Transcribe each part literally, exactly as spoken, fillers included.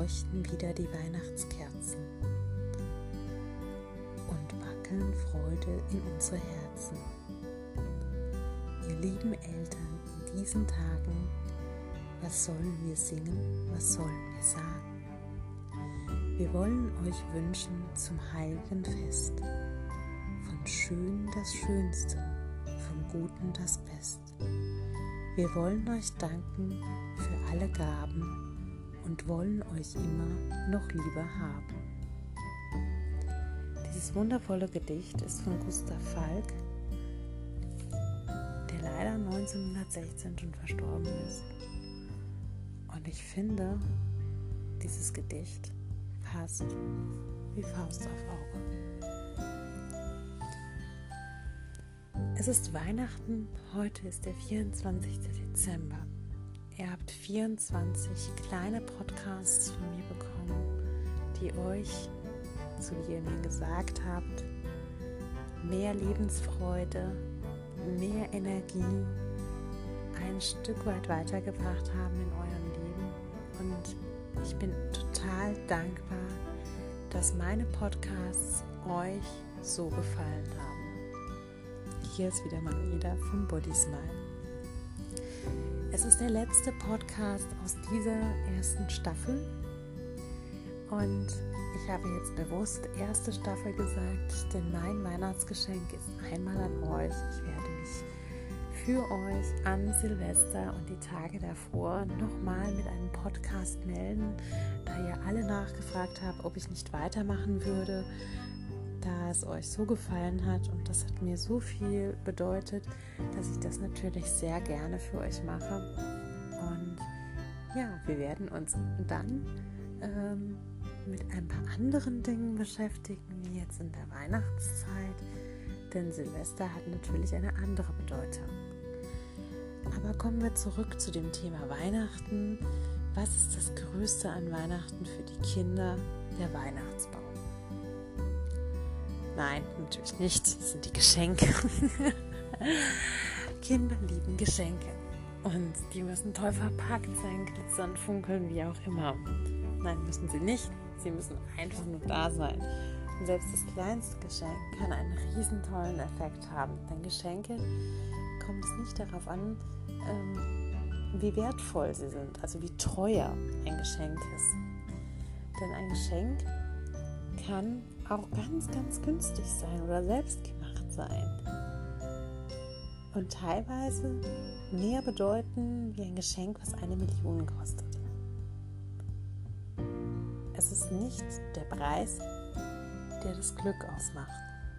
leuchten wieder die Weihnachtskerzen und wackeln Freude in unsere Herzen. Ihr lieben Eltern, in diesen Tagen, was sollen wir singen, was sollen wir sagen? Wir wollen euch wünschen zum heiligen Fest, von schön das Schönste, vom Guten das Beste. Wir wollen euch danken für alle Gaben und wollen euch immer noch lieber haben. Dieses wundervolle Gedicht ist von Gustav Falck, der leider neunzehnhundertsechzehn schon verstorben ist. Und ich finde, dieses Gedicht passt wie Faust auf Auge. Es ist Weihnachten, heute ist der vierundzwanzigste Dezember. Ihr habt vierundzwanzig kleine Podcasts von mir bekommen, die euch, so wie ihr mir gesagt habt, mehr Lebensfreude, mehr Energie ein Stück weit weitergebracht haben in eurem Leben. Und ich bin total dankbar, dass meine Podcasts euch so gefallen haben. Hier ist wieder Manuela von Body Smile. Es ist der letzte Podcast aus dieser ersten Staffel und ich habe jetzt bewusst erste Staffel gesagt, denn mein Weihnachtsgeschenk ist einmal an euch. Ich werde mich für euch an Silvester und die Tage davor nochmal mit einem Podcast melden, da ihr alle nachgefragt habt, ob ich nicht weitermachen würde, da es euch so gefallen hat, und das hat mir so viel bedeutet, dass ich das natürlich sehr gerne für euch mache. Und ja, wir werden uns dann ähm, mit ein paar anderen Dingen beschäftigen, wie jetzt in der Weihnachtszeit, denn Silvester hat natürlich eine andere Bedeutung. Aber kommen wir zurück zu dem Thema Weihnachten. Was ist das Größte an Weihnachten für die Kinder? Der Weihnachtsbaum. Nein, natürlich nicht. Das sind die Geschenke. Kinder lieben Geschenke. Und die müssen toll verpackt sein, glitzern, funkeln, wie auch immer. Nein, müssen sie nicht. Sie müssen einfach nur da sein. Und selbst das kleinste Geschenk kann einen riesen tollen Effekt haben. Denn Geschenke kommt es nicht darauf an, ähm, wie wertvoll sie sind, also wie teuer ein Geschenk ist. Denn ein Geschenk kann auch ganz, ganz günstig sein oder selbstgemacht sein. Und teilweise mehr bedeuten wie ein Geschenk, was eine Million kostet. Es ist nicht der Preis, der das Glück ausmacht,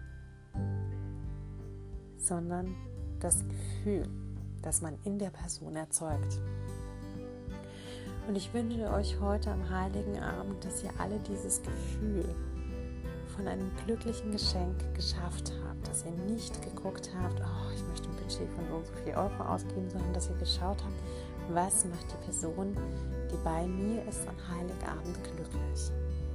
sondern das Gefühl, das man in der Person erzeugt. Und ich wünsche euch heute am Heiligen Abend, dass ihr alle dieses Gefühl von einem glücklichen Geschenk geschafft habt, dass ihr nicht geguckt habt, oh, ich möchte ein Budget von so und so viel Euro ausgeben, sondern dass ihr geschaut habt, was macht die Person, die bei mir ist, am Heiligabend glücklich.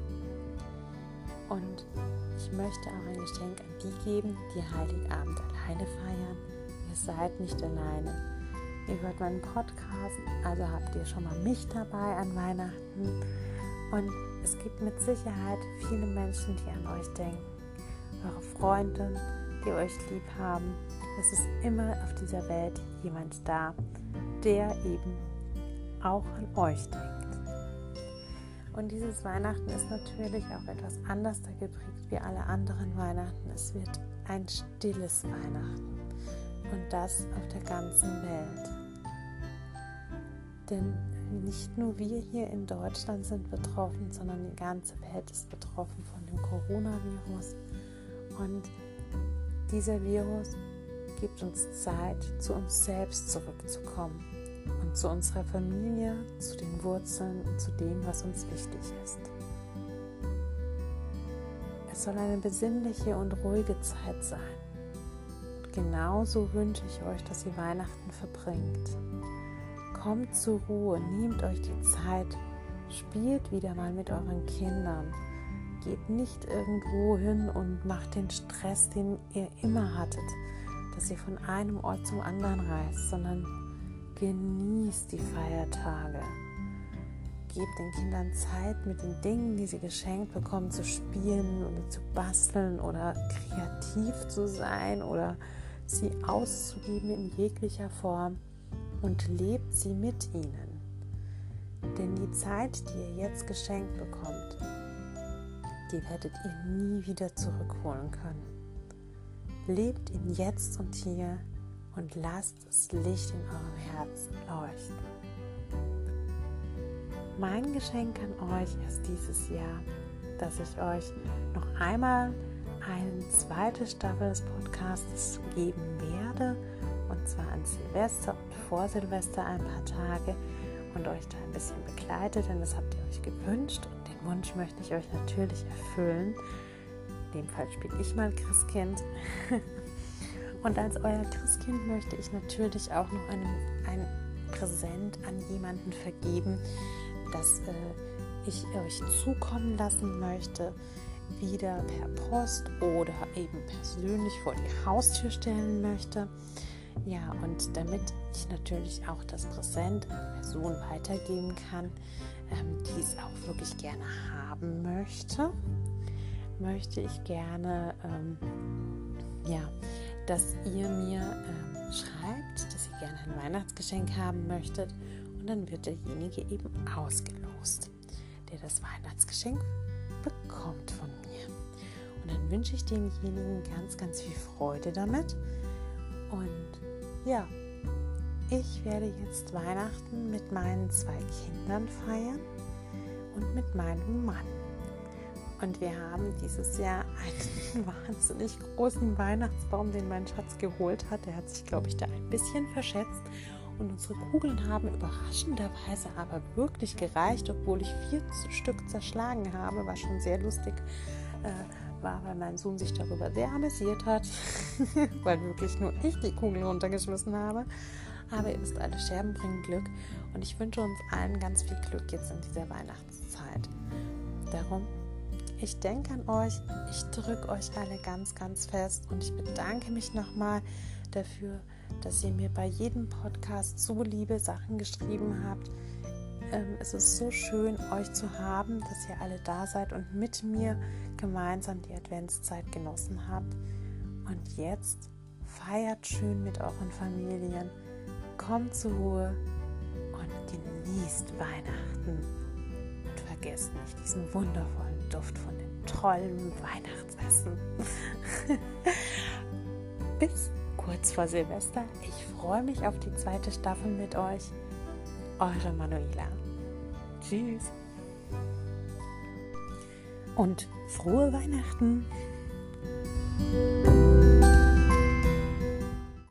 Und ich möchte auch ein Geschenk an die geben, die Heiligabend alleine feiern. Ihr seid nicht alleine. Ihr hört meinen Podcast, also habt ihr schon mal mich dabei an Weihnachten. Und es gibt mit Sicherheit viele Menschen, die an euch denken. Eure Freunde, die euch lieb haben. Es ist immer auf dieser Welt jemand da, der eben auch an euch denkt. Und dieses Weihnachten ist natürlich auch etwas anders da geprägt wie alle anderen Weihnachten. Es wird ein stilles Weihnachten. Und das auf der ganzen Welt. Denn nicht nur wir hier in Deutschland sind betroffen, sondern die ganze Welt ist betroffen von dem Coronavirus. Und dieser Virus gibt uns Zeit, zu uns selbst zurückzukommen und zu unserer Familie, zu den Wurzeln und zu dem, was uns wichtig ist. Es soll eine besinnliche und ruhige Zeit sein. Und genauso wünsche ich euch, dass ihr Weihnachten verbringt. Kommt zur Ruhe, nehmt euch die Zeit, spielt wieder mal mit euren Kindern. Geht nicht irgendwo hin und macht den Stress, den ihr immer hattet, dass ihr von einem Ort zum anderen reist, sondern genießt die Feiertage. gebt den Kindern Zeit, mit den Dingen, die sie geschenkt bekommen, zu spielen oder zu basteln oder kreativ zu sein oder sie auszuleben in jeglicher Form und lebt sie mit ihnen. Denn die Zeit, die ihr jetzt geschenkt bekommt, die werdet ihr nie wieder zurückholen können. Lebt im Jetzt und Hier und lasst das Licht in eurem Herzen leuchten. Mein Geschenk an euch ist dieses Jahr, dass ich euch noch einmal eine zweite Staffel des Podcasts geben werde, und zwar an Silvester und vor Silvester ein paar Tage und euch da ein bisschen begleite, denn das habt ihr euch gewünscht und den Wunsch möchte ich euch natürlich erfüllen. In dem Fall spiele ich mal Christkind. Und als euer Christkind möchte ich natürlich auch noch einen, ein Präsent an jemanden vergeben, das äh, ich euch zukommen lassen möchte, wieder per Post oder eben persönlich vor die Haustür stellen möchte. Ja, und damit ich natürlich auch das Präsent an Personen weitergeben kann, ähm, die es auch wirklich gerne haben möchte, möchte ich gerne, ähm, ja, dass ihr mir ähm, schreibt, dass ihr gerne ein Weihnachtsgeschenk haben möchtet, und dann wird derjenige eben ausgelost, der das Weihnachtsgeschenk bekommt von mir. Und dann wünsche ich demjenigen ganz, ganz viel Freude damit. Und ja, ich werde jetzt Weihnachten mit meinen zwei Kindern feiern und mit meinem Mann. Und wir haben dieses Jahr einen wahnsinnig großen Weihnachtsbaum, den mein Schatz geholt hat. Der hat sich, glaube ich, da ein bisschen verschätzt. Und unsere Kugeln haben überraschenderweise aber wirklich gereicht, obwohl ich vier Stück zerschlagen habe. War schon sehr lustig, äh, war, weil mein Sohn sich darüber sehr amüsiert hat, weil wirklich nur ich die Kugeln runtergeschmissen habe. Aber ihr wisst, alle Scherben bringen Glück. Und ich wünsche uns allen ganz viel Glück jetzt in dieser Weihnachtszeit. Darum, ich denke an euch, ich drücke euch alle ganz, ganz fest und ich bedanke mich nochmal dafür, dass ihr mir bei jedem Podcast so liebe Sachen geschrieben habt. Ähm, es ist so schön, euch zu haben, dass ihr alle da seid und mit mir gemeinsam die Adventszeit genossen habt. Und jetzt feiert schön mit euren Familien, kommt zur Ruhe und genießt Weihnachten. Und vergesst nicht diesen wundervollen Duft von dem tollen Weihnachtsessen. Bis kurz vor Silvester. Ich freue mich auf die zweite Staffel mit euch. Eure Manuela. Tschüss. Und frohe Weihnachten.